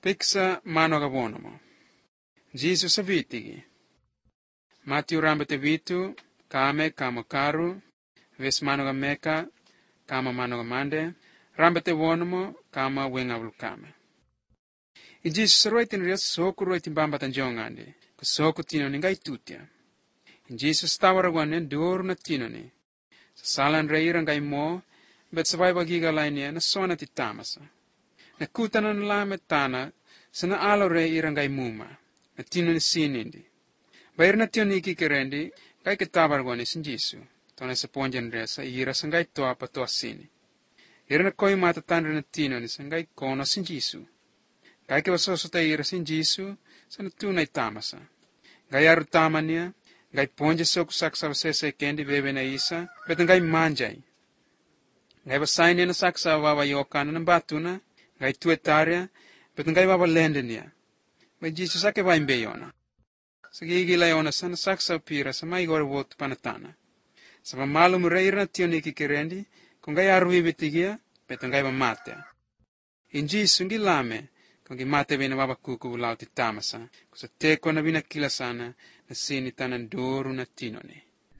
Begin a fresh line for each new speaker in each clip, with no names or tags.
Piksa manoga bonomo. Jesus avitigi. Matiu rambete vitu, kame kama karu, ves manoga meka, kama manoga mande, rambete bonomo, kama wengavlu kame. I Jesus roitin ria soku roitin bambatan jongandi, ku soku tinoni ngai tutia. In Jesus tawaragwane duru na tinoni. Sasalan reira ngai mo, bet sabay bagiga lainia na sona titamasa. Na kutana na lame tana, sana alo reira ngai muma, na tinoni sinindi. Bayar na tiyon ikikerendi, kay kitawaragwane sin Jesu. Tona sa ponjan rea sa ira sa ngai toa pa toa sini. Ira na koy matatandra na tinoni sa ngai kono sin Jesu. Kay kiwasoso ira sin Jesu, sa natunay tamasa. Gay tama niya, gay ponja soku saksa wasese kendi bebe na isa, bet gay manjay. Gay basay niya na saksa wawayokana ng batu na, gay tuetarya, bet gay wawalende niya. Bay Jesus ake waimbeyona. Sa gigilay ona sa nasaksa pira sa may gorwot panatana. Sa pamalo mo reira na tiyon ikikirendi, kung gay arwibitigia, bet gay mamate. In Jesus ngilame, kung gimate bina wabakuku ulaw ti tamasa, kung sa teko na binakilasana, na sinita ng duro na tinoni.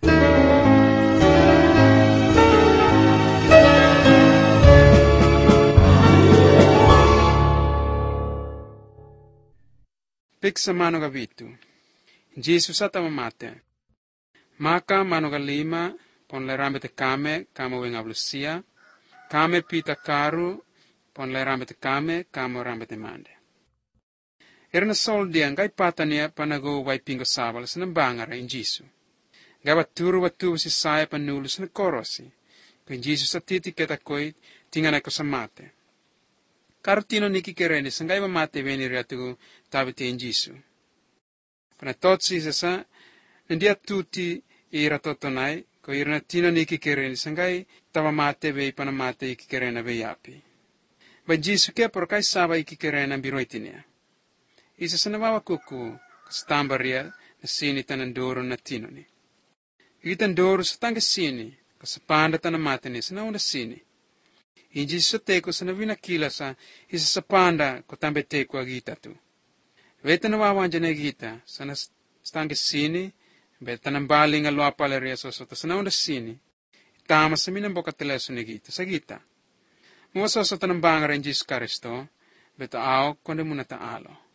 Piksa manoga vitu. Jesus ata mamate. Maka manoga lima, pon le rambete kame, kama wengavlusia, kame pita karu, pon le rambete kame, kama rambete mande. Erna sol dia ngai patania panago wai pingo sabal sa nambangara in Jesu. Ngai waturu si saya panulus na korosi. Kung Jesus sa titi kita koy tinganay ko sa mate. Karutino niki kereni sa ngai mamate veni riatugu tabiti in Jesu. Panatotsi sa nandia tuti ira totonay ko ira na tino niki kereni sa ngai tawamate vei panamate iki kerena vei api. Ba Jesu kaya porkay saba iki kerena biroitinia. Isa sa nawawakuku, kastambaria, na sini tanan doro na tinoni. Ikitan doro sa tangga sini, kasapanda tanan matani sa nauna sini. Inji sa teko sa navinakila sa isa sa panda ko tambe teko agita tu. Veta nawawanja na agita sa tangga sini, beta tanan baling alwapalaria sa nauna sini. Tama sa minamboka teleso ni gita, sa gita. Muwaso sa tanan bangara in Jesus Karisto, beta ao konde muna taalo.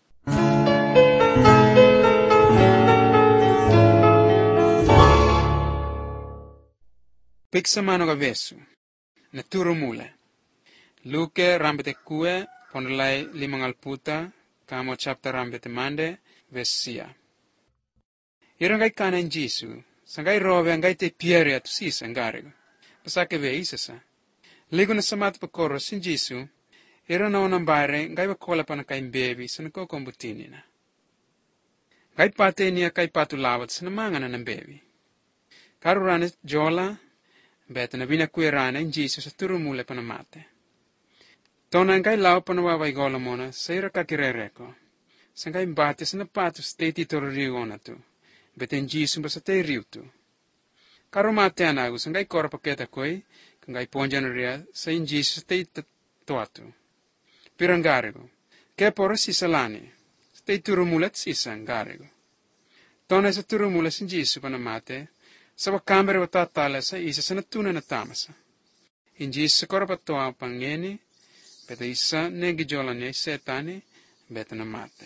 Piksa manoga vesu. Naturo mule. Luke rambete kue, pondolai limangal puta, kamo chapter rambete mande, vesia. Irangai kana in Jesu, sangai rove angai te piere atu sisa ngarego. Pasake ve isasa. Ligo na samat pakoro sin Jesu, iran na onambare ngai wakola pa na kay bebi sa nakokombutinina. Kay pate niya kay patulawat sa namangana ng bebi. Karurane jola, beta na binakuirana in Jesus sa turumule pa na mate. Tona kay lao pa na wawaygola mona sa ira kakirereko. Sa kay bate sa napatos te titoro riyo na to. Beta in Jesus ba sa te riyo to. Karumate anago sa kay kora paketa koy, kung kay ponjan ria sa in Jesus te tuato. Pirangarego. Kaya pora si salani. Stay turumulat sisa ngarego. Tona sa turumulat sin Jesu panamate, sa wakamere watatala sa isa sa natuna na tamasa. In Jesu sa korapatoa pangeni, beta isa negijola niya setani, beta na mate.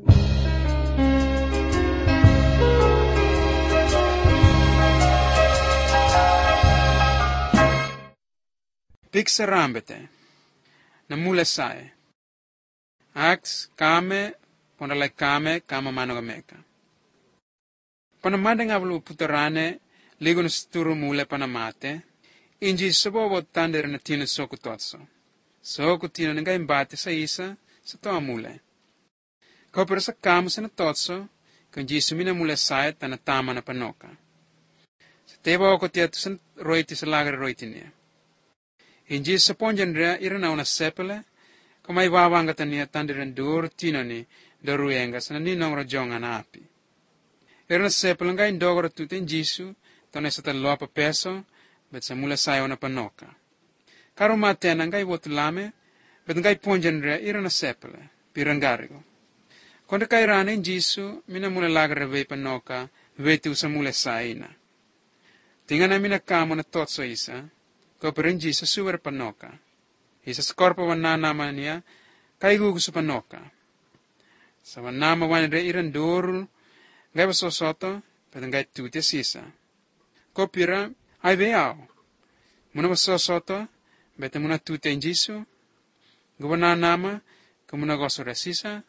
Piksa rambete, namula sae. Acts kame, pondalay kame, kama manoga meka. Panamade nga valo putarane, ligo na sturo mule panamate, inji sabawo tander na tino soku totso. Soku tino nga imbate sa isa, sa toa mule. Kopero sa kamo sa na totso, kung Jesu mina mule sayat na tama na panoka. Sa teba ako tiyato sa roiti sa lagar roiti niya. Inji sa ponjan rea iranaw na sepele, kung may wawangatan niya tandiran duro tino ni, daruyenga sa naninong rajonga na api. Era na sepel nga indogoro tutin Jesu, tone sa taloa pa peso, bet sa mula sayo na panoka. Karo maten nga iwot lame, bet nga iponjan rea ira na sepele. pirangarigo. Quando kairana in Jisu, mina mula lagare vei panoka, vei tu sa mula saina. Tingana mina kamo na totso isa, ko per in Jisu suwer panoka. Isa skorpa wana nama niya, kaigugu sa panoka. Sa wanama wana re iran doru, gai basosoto, pedang gai tutia sisa. Ko pira, ay beao. Muna basosoto, bete muna tutia in Jisu, gubana nama, kumuna goso resisa.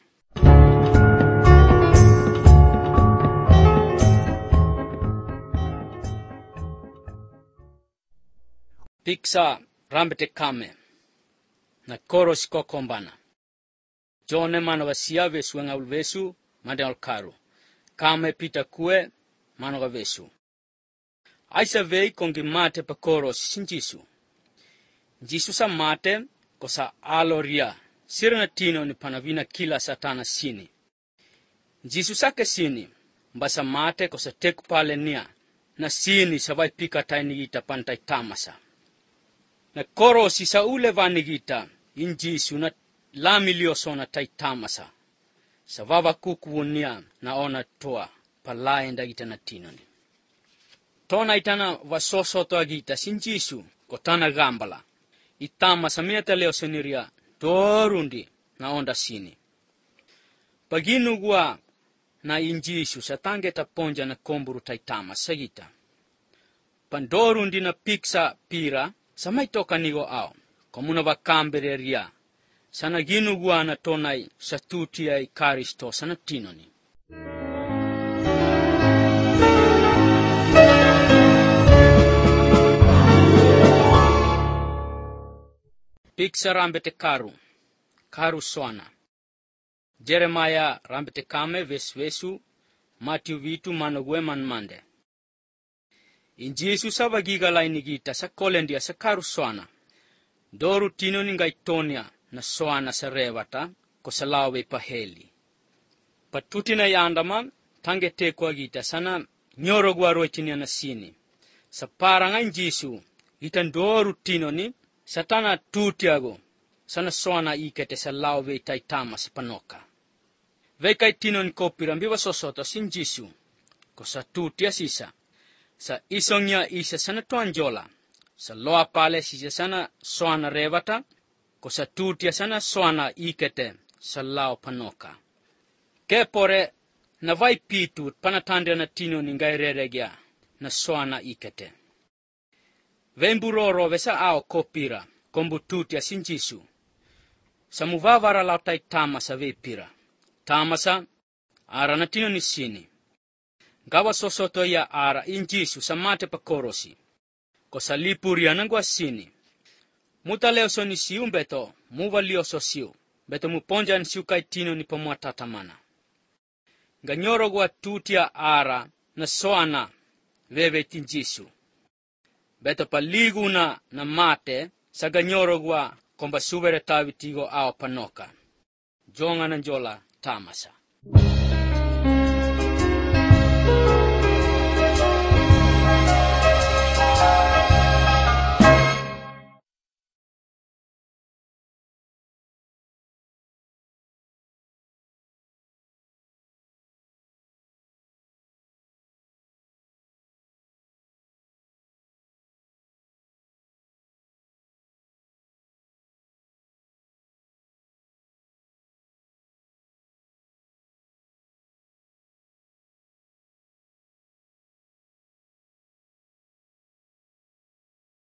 Piksa rambete kame na koros kokombana. Jone manoga siave suenga ulvesu mande alkaru. Kame pita kue manoga vesu. Aisa vei kongi mate pa koros sin Jisu. Jisu sa mate ko sa aloria sirna tino ni panavina kila satana sini. Jisu sa ke sini mbasa mate ko sa teku pale nia na sini sa vai pika tainigita pantai tamasa. Na korosi sa ule vanigita in Jisu na lamilioso na taitamasa. Sa vava kukuunia na ona toa palaenda gita na tinoni. Tona itana vasosoto agita sin Jisu kotana gambala. Itamasa mieta leo seniria dorundi na onda sini. Paginugua na in Jisu sa tangeta ponja na komburu taitamasa gita. Pandorundi na piksa pira samai toka nigo ao, komuna vakambere ria, sana ginugua na tonai sa tutiai karisto sana tinoni. Piksa rambete karu soana. Jeremiah rambete kame vesvesu, Matthew vitu manogue manmande. In Jisu sa vagiga lainigita sa kolendia sa karu soana. Doru tino ni gaitonia na soana sa revata ko sa lawe paheli. Patuti na yandama tange tekwa gita sana nyoro guaroitinia na sini. Sa paranga in Jisu itan doru tino ni satana tutiago sana soana ikete sa lawe taitama sa panoka. Vekai tino ni kopira mbiwa sosoto sin Jisu ko sa tutia sisa. Sa isongnya isa sana tuanjola, sa loa pale sisa sana soana revata, ko sa tutia sana soana ikete sa lao panoka. Kepore na vai pitu panatande na tino ningai reregia na soana ikete. Vemburoro vesa ao kopira, kombu tutia sin Jisu. Sa muvavara lautai tamasa vepira. Tamasa ara na tino ni sini. Gawa sosoto ya ara in Jisu sa mate pa korosi. Ko sa lipuria nangwa sini. Muta leo so ni siu beto, muva lio so siu. Beto muponja ni siu kai tino ni pamua tatamana. Ganyoro gwa tutia ara na soana veve tin Jisu. Beto pa liguna na mate sa ganyoro gwa komba subere tavi tigo ao panoka. Jonga nanjola tamasa.